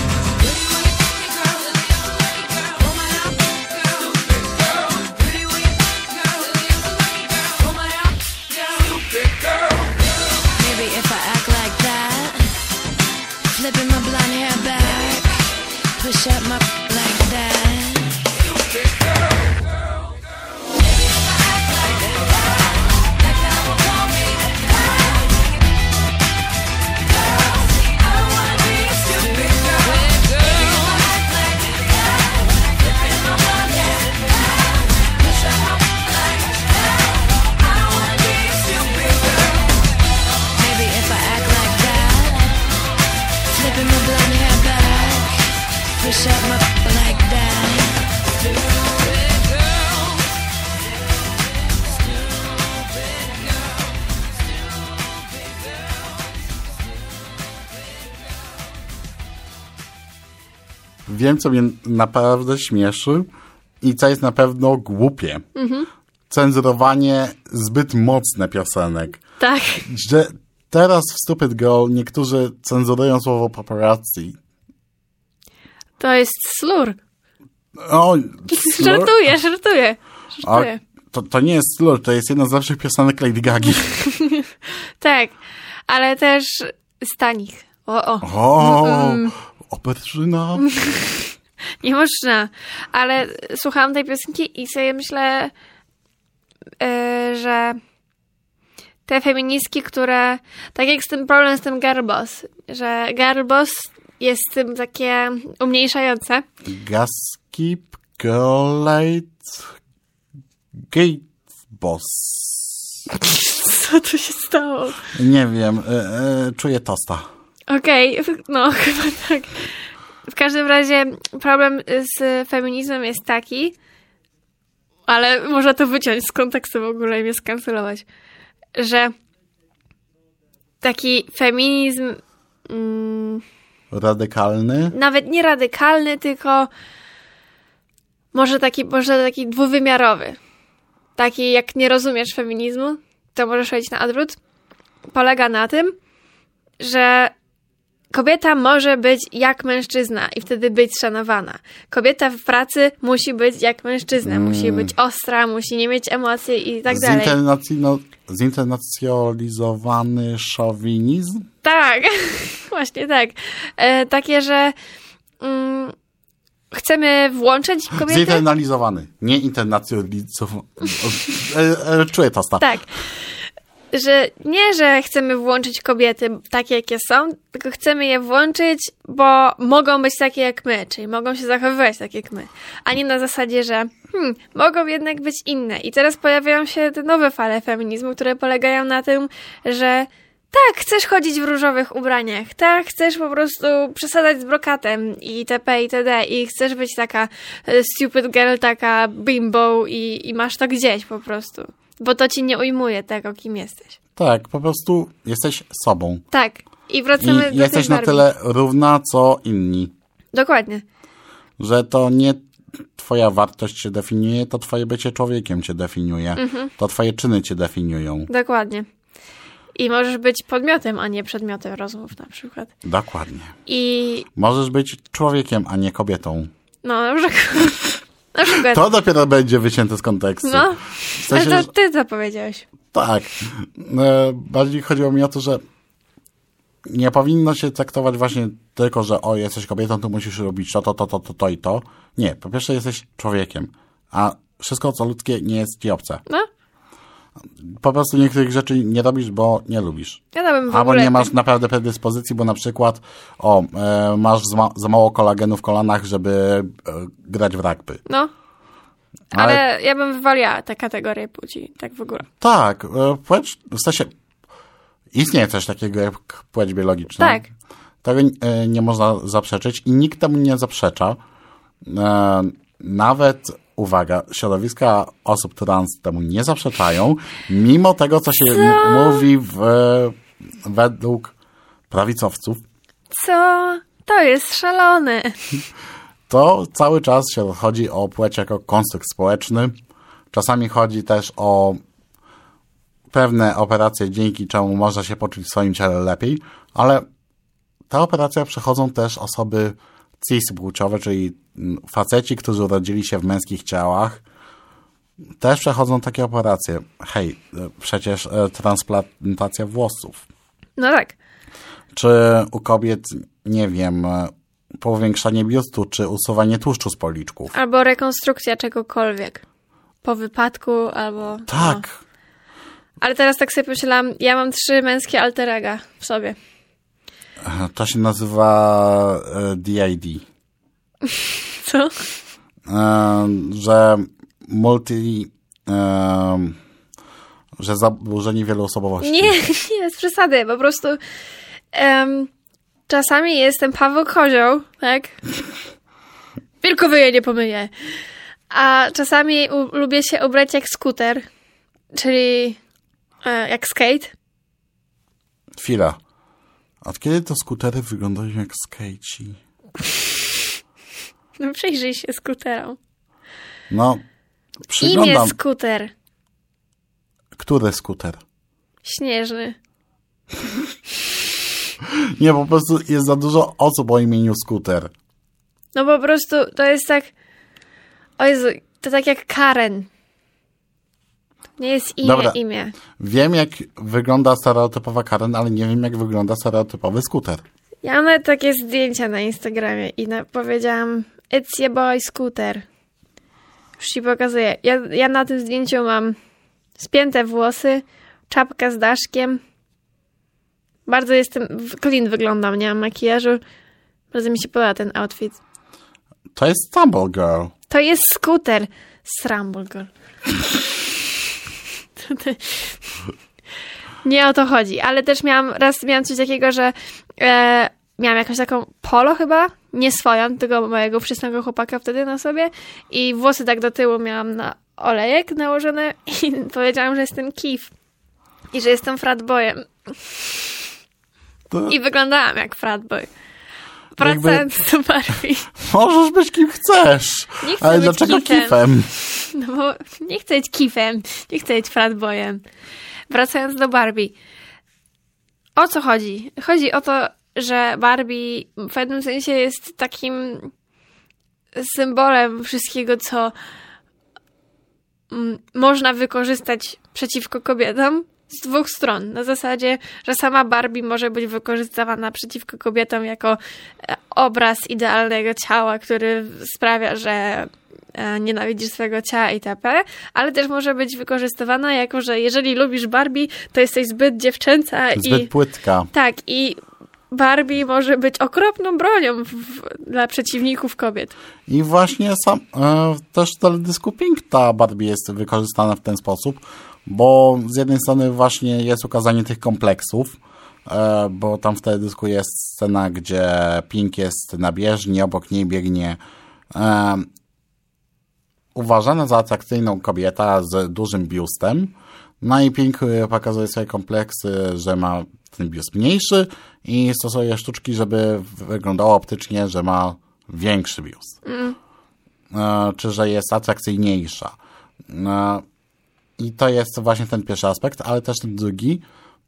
Maybe if I act like that, flipping my blonde hair back, push up my like that. Maybe if I act like that, like I will call me. I wanna be a stupid girl. Maybe if I act like that, flipping my blonde hair back, push up my like that. I wanna be a stupid girl. Maybe if I act like that, flipping my blonde hair back, push up my like that. Stupid girl. Stupid girl. Wiem, co mnie naprawdę śmieszy i co jest na pewno głupie. Cenzurowanie zbyt mocne piosenek. Tak. Że teraz w Stupid Girl niektórzy cenzurują słowo paparazzi. To jest slur. O, slur? Żartuję. A to nie jest slur, to jest jedna z lepszych piosenek Lady Gagi. Tak, ale też stanik. Operzyna. Nie można. Ale słuchałam tej piosenki i sobie myślę, że te feministki, które... Tak jak z tym problem z tym girl boss, że girl boss jest tym takie umniejszające. Gaskip, girlite, gate boss. Co tu się stało? Nie wiem, czuję tosta. Okej, no chyba tak. W każdym razie problem z feminizmem jest taki, ale można to wyciąć z kontekstu w ogóle i mnie skancelować, że taki feminizm Radykalny? nawet nie radykalny, tylko może taki dwuwymiarowy. Taki jak nie rozumiesz feminizmu, to możesz przejść na odwrót. Polega na tym, że kobieta może być jak mężczyzna i wtedy być szanowana. Kobieta w pracy musi być jak mężczyzna. Musi być ostra, musi nie mieć emocji i tak dalej. Zinternacjonalizowany szowinizm? Tak, właśnie tak. Takie, że chcemy włączyć kobietę. Zinternalizowany, nie internacjonalizowany. Czuję tosta. Tak. Że nie, że chcemy włączyć kobiety takie, jakie są, tylko chcemy je włączyć, bo mogą być takie jak my, czyli mogą się zachowywać tak jak my. A nie na zasadzie, że mogą jednak być inne. I teraz pojawiają się te nowe fale feminizmu, które polegają na tym, że tak, chcesz chodzić w różowych ubraniach, tak, chcesz po prostu przesadzać z brokatem i itp. itd. I chcesz być taka stupid girl, taka bimbo i masz to gdzieś po prostu. Bo to ci nie ujmuje tego, kim jesteś. Tak, po prostu jesteś sobą. Tak. I wracamy do I jesteś na tyle równa, co inni. Dokładnie. Że to nie twoja wartość cię definiuje, to twoje bycie człowiekiem cię definiuje. To twoje czyny cię definiują. Dokładnie. I możesz być podmiotem, a nie przedmiotem rozmów na przykład. Dokładnie. I Możesz być człowiekiem, a nie kobietą. no, na przykład. To dopiero będzie wycięte z kontekstu. No, W sensie, ale to ty to powiedziałeś. tak. Bardziej chodziło mi o to, że nie powinno się traktować właśnie tylko, że jesteś kobietą, to musisz robić to i to. Nie, po pierwsze jesteś człowiekiem, a wszystko co ludzkie nie jest ci obce. No, Po prostu niektórych rzeczy nie robisz, bo nie lubisz. ja dałbym w Albo ogóle... nie masz naprawdę predyspozycji, bo na przykład masz za mało kolagenu w kolanach, żeby grać w rugby. No, ale ja bym wywaliła te kategorie płci, tak w ogóle. Tak, płeć, w sensie istnieje coś takiego jak płeć biologiczna. Tak. Tego nie można zaprzeczyć i nikt temu nie zaprzecza. Nawet, uwaga, środowiska osób trans temu nie zaprzeczają, mimo tego, co się mówi według prawicowców. Co? To jest szalone. To cały czas się chodzi o płeć jako konstrukt społeczny. Czasami chodzi też o pewne operacje, dzięki czemu można się poczuć w swoim ciele lepiej, ale te operacje przechodzą też osoby cispłciowe, czyli faceci, którzy urodzili się w męskich ciałach. Też przechodzą takie operacje. Hej, przecież transplantacja włosów. No tak. Czy u kobiet, nie wiem, powiększanie biustu, czy usuwanie tłuszczu z policzków. Albo rekonstrukcja czegokolwiek. Po wypadku, albo... Tak. No. Ale teraz tak sobie pomyślałam, ja mam 3 męskie alter ega w sobie. To się nazywa DID. Co? Że że zaburzenie wieloosobowości. Nie, bez przesady. Po prostu czasami jestem Paweł Kozioł, tak? Tylko wyje nie pomyję. A czasami lubię się ubrać jak skuter, czyli jak skate. Chwila. Od kiedy to skutery wyglądają jak skejci? No przyjrzyj się skuterom. No, przyglądam. Imię skuter. Który skuter? Śnieżny. Nie, po prostu jest za dużo osób o imieniu Scooter. No po prostu to jest tak... O Jezu, to tak jak Karen. To nie jest Dobra. imię. Wiem, jak wygląda stereotypowa Karen, ale nie wiem, jak wygląda stereotypowy Scooter. Ja mam nawet takie zdjęcia na Instagramie i powiedziałam It's your boy Scooter. Już ci pokazuję. Ja na tym zdjęciu mam spięte włosy, czapkę z daszkiem. Bardzo clean wyglądam, nie mam makijażu. Bardzo mi się podoba ten outfit. To jest Stumble Girl. To jest Scooter. Rumble Girl. Nie o to chodzi, ale też miałam coś takiego, że miałam jakąś taką polo chyba, nie swoją, tylko mojego przysługowego chłopaka wtedy na sobie i włosy tak do tyłu miałam na olejek nałożone i powiedziałam, że jestem Keith i że jestem fratboyem. I wyglądałam jak fratboy. Wracając do Barbie. Możesz być kim chcesz. Nie chcę ale być dlaczego Keithem. Keithem? No bo nie chcę być Keithem, nie chcę być fratboyem. Wracając do Barbie. O co chodzi? Chodzi o to, że Barbie w pewnym sensie jest takim symbolem wszystkiego, co można wykorzystać przeciwko kobietom z dwóch stron. Na zasadzie, że sama Barbie może być wykorzystywana przeciwko kobietom jako obraz idealnego ciała, który sprawia, że nienawidzisz swojego ciała itp., ale też może być wykorzystywana jako, że jeżeli lubisz Barbie, to jesteś zbyt dziewczęca Zbyt płytka. Tak, i Barbie może być okropną bronią dla przeciwników kobiet. I właśnie też w teledysku Pink ta Barbie jest wykorzystana w ten sposób, bo z jednej strony właśnie jest ukazanie tych kompleksów, bo tam w teledysku jest scena, gdzie Pink jest na bieżni, obok niej biegnie uważana za atrakcyjną kobieta z dużym biustem. No i Pink pokazuje swoje kompleksy, że ma ten biust mniejszy i stosuje sztuczki, żeby wyglądało optycznie, że ma większy biust. Czy że jest atrakcyjniejsza. I to jest właśnie ten pierwszy aspekt, ale też ten drugi.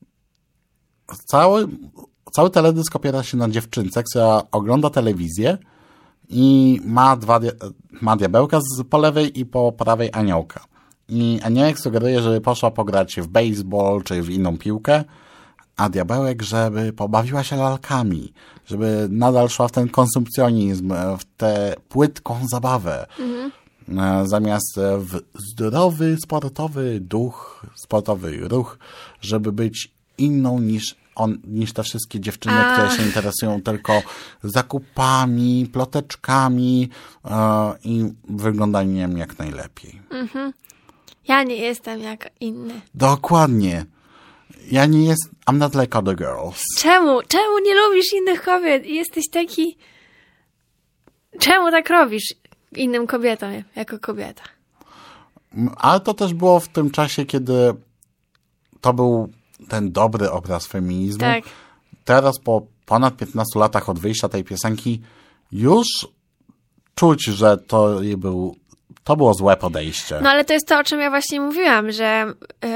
Cały teledysk opiera się na dziewczynce, która ogląda telewizję i ma diabełka po lewej i po prawej aniołka. I aniołek sugeruje, żeby poszła pograć w baseball czy w inną piłkę, a diabełek, żeby pobawiła się lalkami, żeby nadal szła w ten konsumpcjonizm, w tę płytką zabawę. Zamiast w zdrowy, sportowy ruch, żeby być inną niż te wszystkie dziewczyny, które się interesują tylko zakupami, ploteczkami i wyglądaniem jak najlepiej. Ja nie jestem jak inny. Dokładnie. Ja nie jestem... I'm not like other girls. Czemu? Czemu nie lubisz innych kobiet? I jesteś taki... Czemu tak robisz innym kobietom jako kobieta? Ale to też było w tym czasie, kiedy to był ten dobry obraz feminizmu. Tak. Teraz po ponad 15 latach od wyjścia tej piosenki już czuć, że to było złe podejście. No ale to jest to, o czym ja właśnie mówiłam, że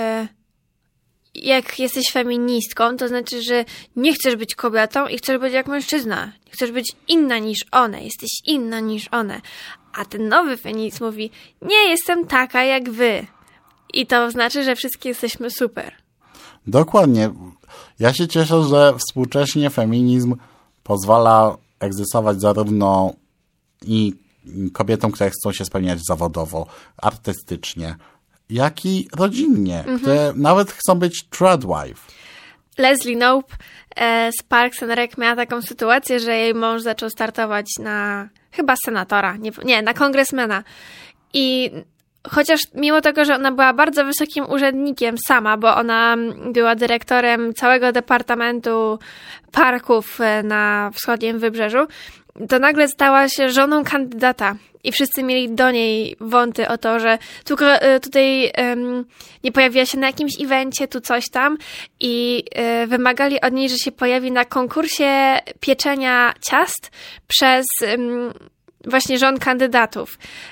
jak jesteś feministką, to znaczy, że nie chcesz być kobietą i chcesz być jak mężczyzna. Chcesz być inna niż one. Jesteś inna niż one. A ten nowy feminizm mówi, nie jestem taka jak wy. I to znaczy, że wszystkie jesteśmy super. Dokładnie. Ja się cieszę, że współcześnie feminizm pozwala egzystować zarówno i kobietom, które chcą się spełniać zawodowo, artystycznie, jak i rodzinnie, które nawet chcą być tradwife. Leslie Knope z Parks and Rec miała taką sytuację, że jej mąż zaczął startować na chyba senatora, nie, na kongresmena. I chociaż mimo tego, że ona była bardzo wysokim urzędnikiem sama, bo ona była dyrektorem całego departamentu parków na wschodnim wybrzeżu, to nagle stała się żoną kandydata. I wszyscy mieli do niej wąty o to, że tylko tutaj nie pojawiła się na jakimś evencie, tu coś tam i wymagali od niej, że się pojawi na konkursie pieczenia ciast przez właśnie żon kandydatów.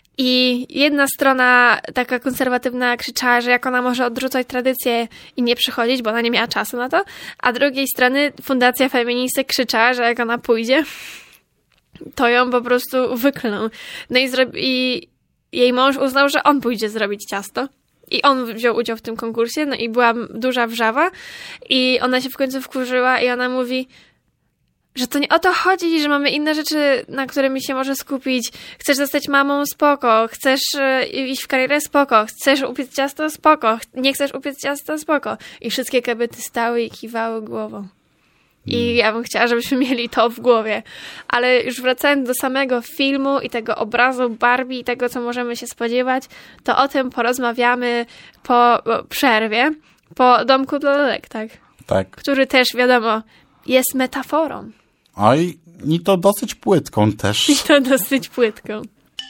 I jedna strona, taka konserwatywna, krzyczała, że jak ona może odrzucać tradycję i nie przychodzić, bo ona nie miała czasu na to, a drugiej strony Fundacja Feministek krzyczała, że jak ona pójdzie, to ją po prostu wyklną. No i jej mąż uznał, że on pójdzie zrobić ciasto. I on wziął udział w tym konkursie, no i była duża wrzawa i ona się w końcu wkurzyła i ona mówi, że to nie o to chodzi, że mamy inne rzeczy, na którymi się może skupić. Chcesz zostać mamą? Spoko. Chcesz iść w karierę? Spoko. Chcesz upiec ciasto? Spoko. Nie chcesz upiec ciasto? Spoko. I wszystkie kobiety stały i kiwały głową. I ja bym chciała, żebyśmy mieli to w głowie. Ale już wracając do samego filmu i tego obrazu Barbie i tego, co możemy się spodziewać, to o tym porozmawiamy po przerwie, po Domku dla lalek, tak? Tak. Który też, wiadomo, jest metaforą. Oj, i to dosyć płytką też. I to dosyć płytką.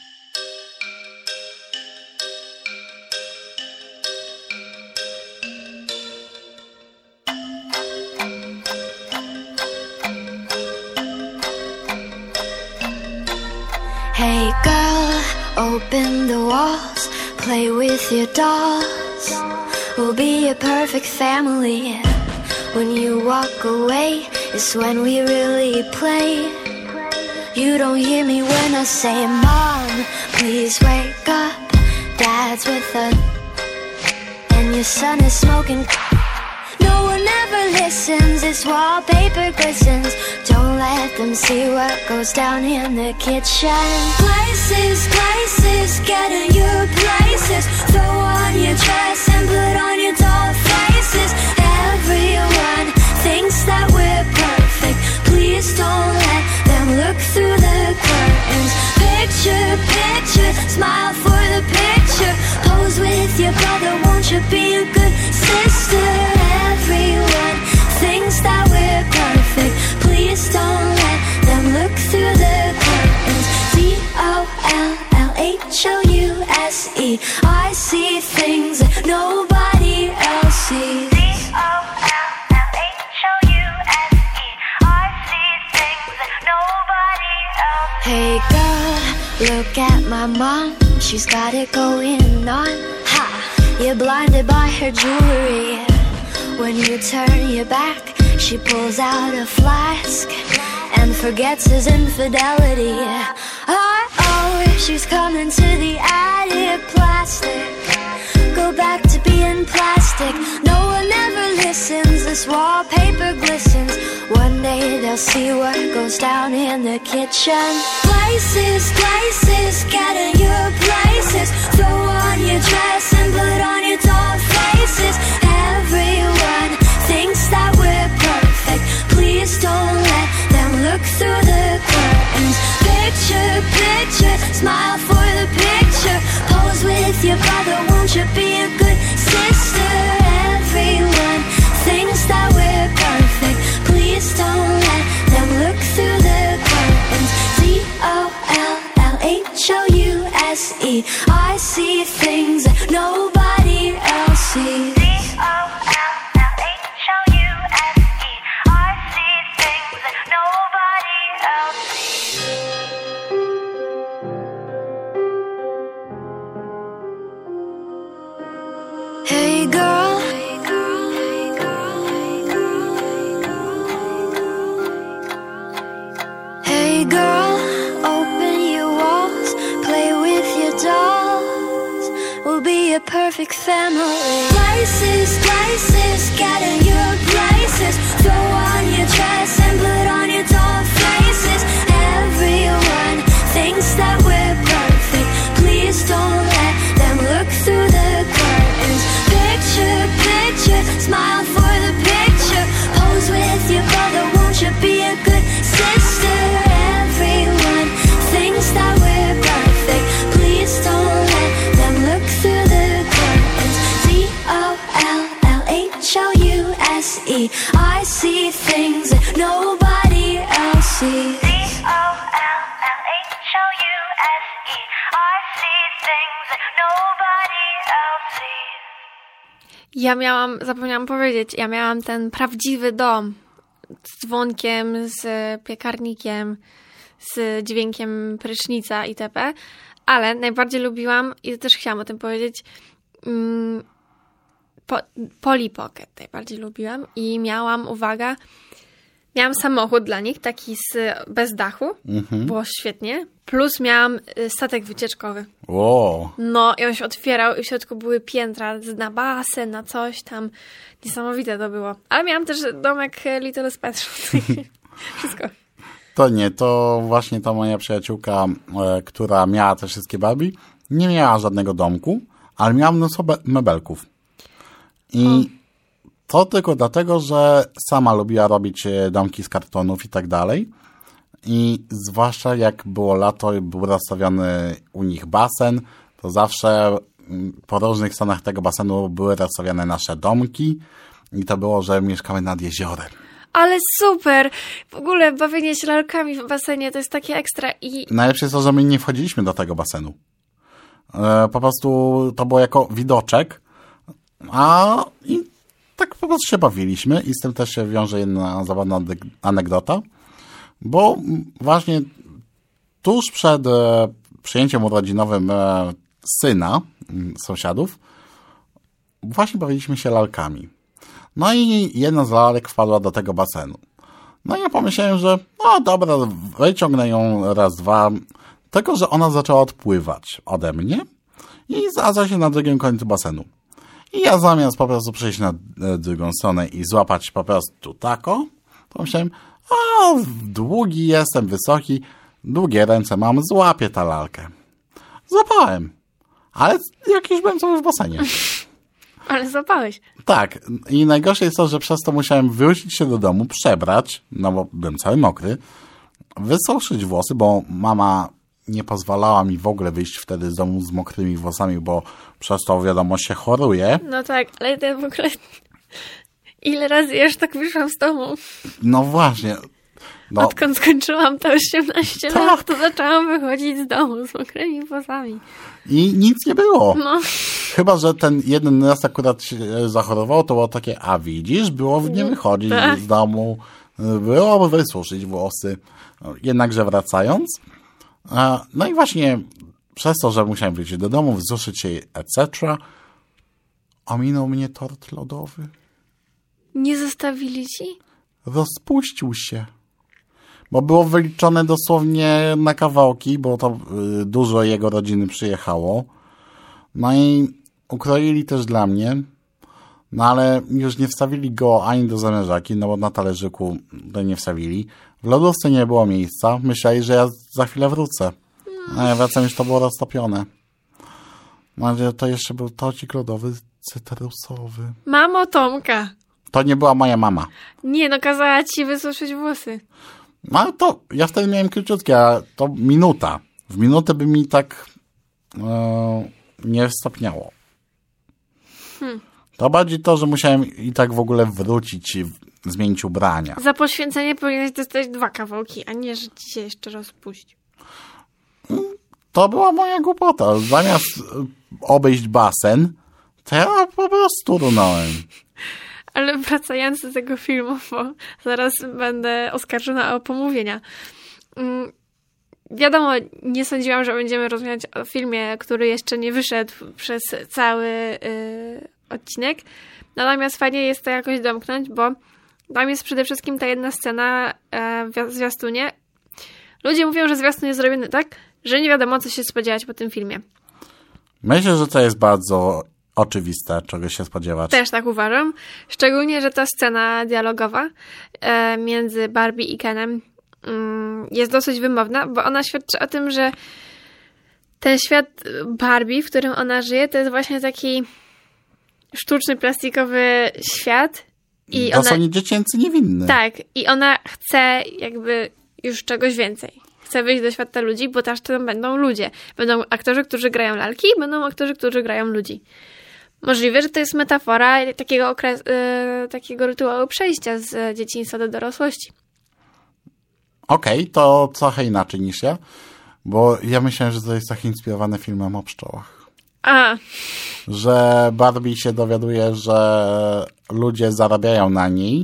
Hey girl, open the walls, play with your dolls. We'll be a perfect family. When you walk away, it's when we really play. You don't hear me when I say, Mom, please wake up. Dad's with us, and your son is smoking. No one ever listens, this wallpaper glistens. Don't let them see what goes down in the kitchen. Places, places, get in your places. Throw on your dress and put on your doll faces. Everyone thinks that we're perfect. Please don't let them look through the curtains. Picture, picture, smile for the picture. Pose with your brother, won't you be a good sister? Everyone thinks that we're perfect. Please don't let them look through the curtains. DOLLHOUSE. I see things that nobody else sees. Hey girl, look at my mom, she's got it going on. Ha! You're blinded by her jewelry. When you turn your back, she pulls out a flask and forgets his infidelity. Oh, she's coming to the attic. Plastic, go back to being plastic. No one ever listens, this wallpaper glistens. One day they'll see what goes down in the kitchen. Places, places, get in your places. Throw on your dress and put on your doll faces. Everyone thinks that we're perfect. Please don't let them look through the curtains. Picture, picture, smile for the picture. Pose with your brother, won't you be a good sister? Everyone thinks that we're perfect. Please don't let them look through the curtains. DOLLHOUSE. I see things that nobody else sees. Hey girl, hey girl, open your walls, play with your dolls. We'll be a perfect family. Places, places, get in your places. Throw on your dress and put on your doll faces. Everyone thinks that we're perfect. Please don't let them look through the curtains. Picture, picture, smile for the picture. Pose with your brother, won't you be a good sister? Everyone thinks that we're perfect. Please don't let them look through the curtains. DOLLHOUSE. I see things that nobody else sees. Zapomniałam powiedzieć, ja miałam ten prawdziwy dom z dzwonkiem, z piekarnikiem, z dźwiękiem prysznica itp., Ale najbardziej lubiłam, i też chciałam o tym powiedzieć, Polly Pocket najbardziej lubiłam i miałam samochód dla nich, taki bez dachu, było świetnie, plus miałam statek wycieczkowy. Wow. No i on się otwierał i w środku były piętra na basen, na coś tam, niesamowite to było. Ale miałam też domek Little Spetrus, wszystko. To właśnie ta moja przyjaciółka, która miała te wszystkie Barbie, nie miała żadnego domku, ale miała mnóstwo mebelków. I to tylko dlatego, że sama lubiła robić domki z kartonów i tak dalej. I zwłaszcza jak było lato i był rozstawiony u nich basen, to zawsze po różnych stronach tego basenu były rozstawiane nasze domki i to było, że mieszkamy nad jeziorem. Ale super! W ogóle bawienie się lalkami w basenie to jest takie ekstra i... Najlepsze jest to, że my nie wchodziliśmy do tego basenu. Po prostu to było jako widoczek, i tak po prostu się bawiliśmy i z tym też się wiąże jedna zabawna anegdota, bo właśnie tuż przed przyjęciem urodzinowym syna sąsiadów właśnie bawiliśmy się lalkami. No i jedna z lalek wpadła do tego basenu. No i ja pomyślałem, że dobra, wyciągnę ją raz, dwa, tylko że ona zaczęła odpływać ode mnie i znalazła się na drugim końcu basenu. I ja zamiast po prostu przejść na drugą stronę i złapać po prostu tako, pomyślałem, długi jestem, wysoki, długie ręce mam, złapię tę lalkę. Złapałem, ale jakiś byłem cały w basenie. Ale złapałeś. Tak, i najgorsze jest to, że przez to musiałem wrócić się do domu, przebrać, no bo byłem cały mokry, wysuszyć włosy, bo mama nie pozwalała mi w ogóle wyjść wtedy z domu z mokrymi włosami, bo przez to, wiadomo, się choruje. No tak, ale to w ogóle... Ile razy ja już tak wyszłam z domu? No właśnie. No, Odkąd skończyłam te 18 tak. lat, to zaczęłam wychodzić z domu z mokrymi włosami. I nic nie było. No. Chyba że ten jeden raz akurat się zachorował, to było takie, widzisz, było w nie wychodzić z domu, było wysuszyć włosy. Jednakże wracając, no i właśnie przez to, że musiałem wrócić do domu, wysuszyć się, etc., ominął mnie tort lodowy. Nie zostawili ci? Rozpuścił się. Bo było wyliczone dosłownie na kawałki, bo to dużo jego rodziny przyjechało. No i ukroili też dla mnie. No ale już nie wstawili go ani do zamierzaki, no bo na talerzyku to nie wstawili. W lodówce nie było miejsca. Myśleli, że ja za chwilę wrócę. A ja wracam, już to było roztopione. No ale to jeszcze był torcik lodowy cytrusowy. Mamo Tomka. To nie była moja mama. Nie, no kazała ci wysuszyć włosy. No to ja wtedy miałem króciutkie, a to minuta. W minutę by mi tak nie stopniało. To bardziej to, że musiałem i tak w ogóle wrócić i zmienić ubrania. Za poświęcenie powinieneś dostać 2 kawałki, a nie, że ci się jeszcze rozpuści. To była moja głupota. Zamiast obejść basen, to ja po prostu runąłem. Ale wracając do tego filmu, bo zaraz będę oskarżona o pomówienia. Wiadomo, nie sądziłam, że będziemy rozmawiać o filmie, który jeszcze nie wyszedł przez cały odcinek. Natomiast fajnie jest to jakoś domknąć, bo tam jest przede wszystkim ta jedna scena w zwiastunie. Ludzie mówią, że zwiastun jest zrobiony tak, że nie wiadomo, co się spodziewać po tym filmie. Myślę, że to jest bardzo oczywiste, czego się spodziewać. Też tak uważam. Szczególnie, że ta scena dialogowa między Barbie i Kenem jest dosyć wymowna, bo ona świadczy o tym, że ten świat Barbie, w którym ona żyje, to jest właśnie taki sztuczny, plastikowy świat. I dosłownie dziecięcy, niewinny. Tak. I ona chce jakby już czegoś więcej. Chce wyjść do świata ludzi, bo też tam będą ludzie. Będą aktorzy, którzy grają lalki, będą aktorzy, którzy grają ludzi. Możliwe, że to jest metafora takiego rytuału przejścia z dzieciństwa do dorosłości. Okej, to trochę inaczej niż ja, bo ja myślałem, że to jest tak inspirowane filmem o pszczołach. Że Barbie się dowiaduje, że ludzie zarabiają na niej,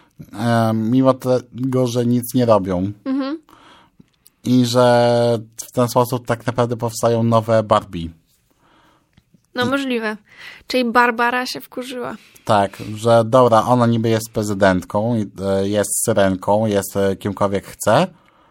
mimo tego, że nic nie robią. I że w ten sposób tak naprawdę powstają nowe Barbie. No możliwe. Czyli Barbara się wkurzyła. Tak, że dobra, ona niby jest prezydentką, jest syrenką, jest kimkolwiek chce,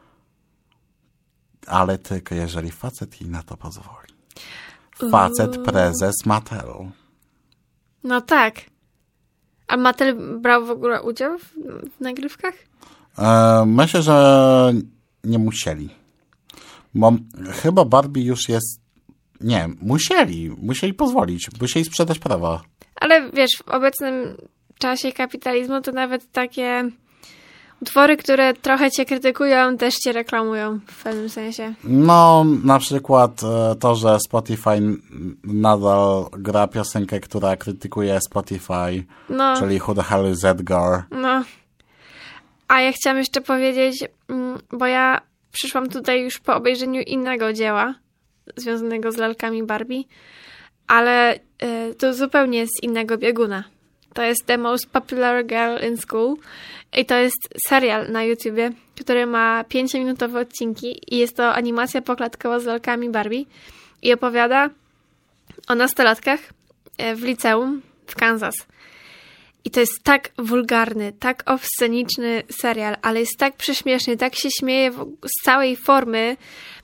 ale tylko jeżeli facet jej na to pozwoli. Facet, prezes Mattel. No tak. A Mattel brał w ogóle udział w nagrywkach? Myślę, że nie musieli. Bo chyba Barbie już jest... Nie, musieli pozwolić, musieli sprzedać prawa. Ale wiesz, w obecnym czasie kapitalizmu to nawet takie utwory, które trochę cię krytykują, też cię reklamują w pewnym sensie. No, na przykład to, że Spotify nadal gra piosenkę, która krytykuje Spotify, No. czyli Who the Hell is Edgar? No. A ja chciałam jeszcze powiedzieć, bo ja przyszłam tutaj już po obejrzeniu innego dzieła związanego z lalkami Barbie, ale to zupełnie z innego bieguna. To jest The Most Popular Girl in School i to jest serial na YouTubie, który ma 5-minutowe odcinki i jest to animacja poklatkowa z lalkami Barbie i opowiada o nastolatkach w liceum w Kansas. I to jest tak wulgarny, tak obsceniczny serial, ale jest tak prześmieszny, tak się śmieje z całej formy,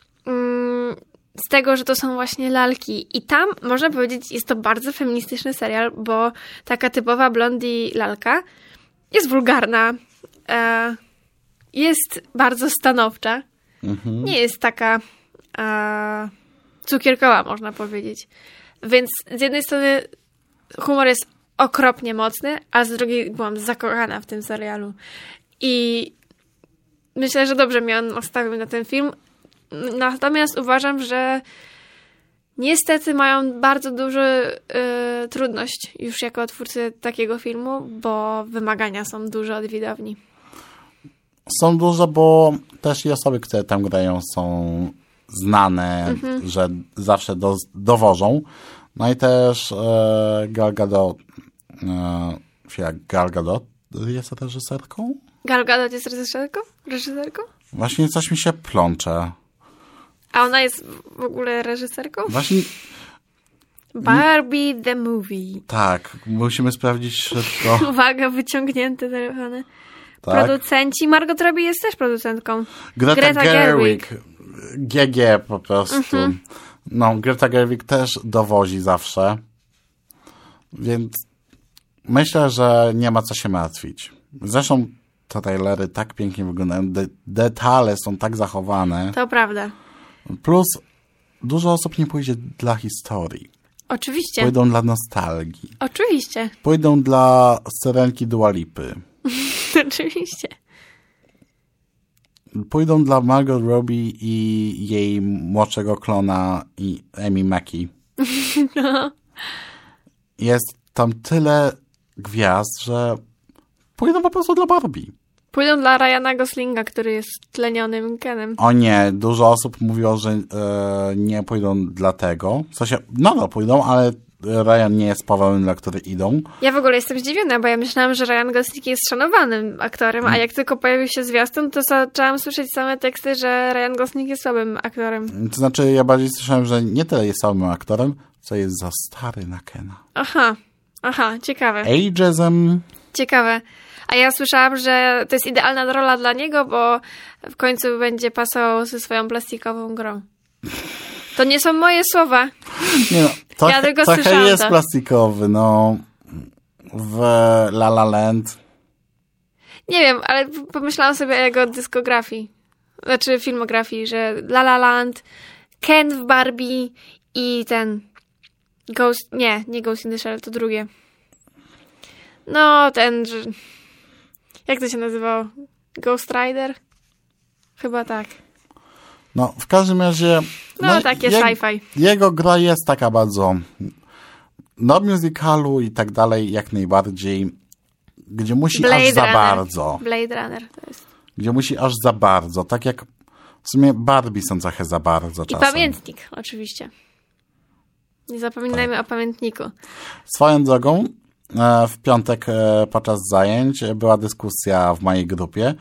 z tego, że to są właśnie lalki. I tam, można powiedzieć, jest to bardzo feministyczny serial, bo taka typowa blondie lalka jest wulgarna, jest bardzo stanowcza, nie jest taka cukierkowa, można powiedzieć. Więc z jednej strony humor jest okropnie mocny, a z drugiej byłam zakochana w tym serialu. I myślę, że dobrze mnie on nastawił na ten film. Natomiast uważam, że niestety mają bardzo dużą trudność już jako twórcy takiego filmu, bo wymagania są duże od widowni. Są duże, bo też i osoby, które tam grają, są znane, że zawsze dowożą. No i też Gal Gadot, Gal Gadot jest reżyserką? Gal Gadot jest reżyserką? Właśnie coś mi się plącze. A ona jest w ogóle reżyserką? Właśnie Barbie the Movie. tak, musimy sprawdzić szybko. Uwaga, wyciągnięte telefony. Tak. Producenci. Margot Robbie jest też producentką. Greta Gerwig. GG po prostu. No, Greta Gerwig też dowozi zawsze. Więc myślę, że nie ma co się martwić. Zresztą te trailery tak pięknie wyglądają. Detale są tak zachowane. To prawda. Plus dużo osób nie pójdzie dla historii. Oczywiście. Pójdą dla nostalgii. Oczywiście. Pójdą dla syrenki Dua Lipy. Oczywiście. Pójdą dla Margot Robbie i jej młodszego klona i Amy Mackie. No. Jest tam tyle gwiazd, że pójdą po prostu dla Barbie. Pójdą dla Ryana Goslinga, który jest tlenionym Kenem. O nie, dużo osób mówiło, że nie pójdą dla tego. W sensie, nadal pójdą, ale Ryan nie jest powodem, dla których idą. Ja w ogóle jestem zdziwiona, bo ja myślałam, że Ryan Gosling jest szanowanym aktorem, a jak tylko pojawił się zwiastun, to zaczęłam słyszeć same teksty, że Ryan Gosling jest słabym aktorem. To znaczy, ja bardziej słyszałem, że nie tyle jest samym aktorem, co jest za stary na Kena. Aha, ciekawe. Ageism. Ciekawe. A ja słyszałam, że to jest idealna rola dla niego, bo w końcu będzie pasował ze swoją plastikową grą. To nie są moje słowa. Nie no, Ja tylko trochę słyszałam jest to. plastikowy, no. W La La Land. Nie wiem, ale pomyślałam sobie o jego dyskografii. Znaczy filmografii, że La La Land, Ken w Barbie i ten Ghost... Nie Ghost in the Shell, to drugie. No, ten... Jak to się nazywało? Ghost Rider? Chyba tak. No, w każdym razie... No, takie sci-fi. Jego gra jest taka bardzo... Do musicalu i tak dalej, jak najbardziej. Gdzie musi aż za bardzo. Blade Runner to jest. Gdzie musi aż za bardzo. Tak jak w sumie Barbie są trochę za bardzo I czasem. pamiętnik, oczywiście. Nie zapominajmy o pamiętniku. Swoją drogą, w piątek podczas zajęć była dyskusja w mojej grupie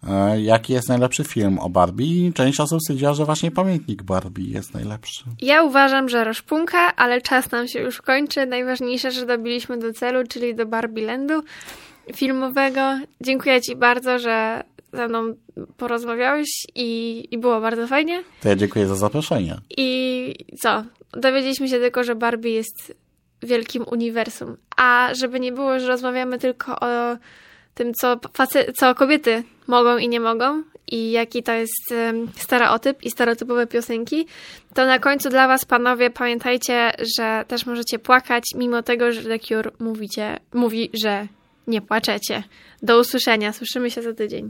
jaki jest najlepszy film o Barbie. Część osób stwierdziła, że właśnie Pamiętnik Barbie jest najlepszy. Ja uważam, że Roszpunka, ale czas nam się już kończy. Najważniejsze, że dobiliśmy do celu, czyli do Barbielandu filmowego. Dziękuję Ci bardzo, że ze mną porozmawiałeś i było bardzo fajnie. To ja dziękuję za zaproszenie. I co? Dowiedzieliśmy się tylko, że Barbie jest wielkim uniwersum. A żeby nie było, że rozmawiamy tylko o tym, co kobiety mogą i nie mogą i jaki to jest stereotyp i stereotypowe piosenki, to na końcu dla was, panowie, pamiętajcie, że też możecie płakać, mimo tego, że The Cure mówi, że nie płaczecie. Do usłyszenia. Słyszymy się za tydzień.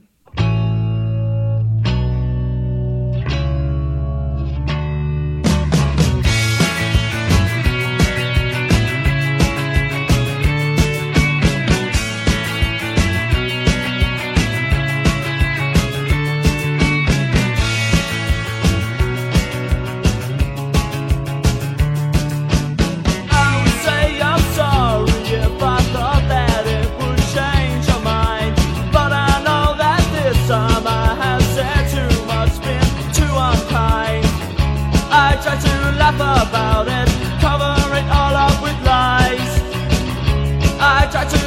About it, cover it all up with lies. I try to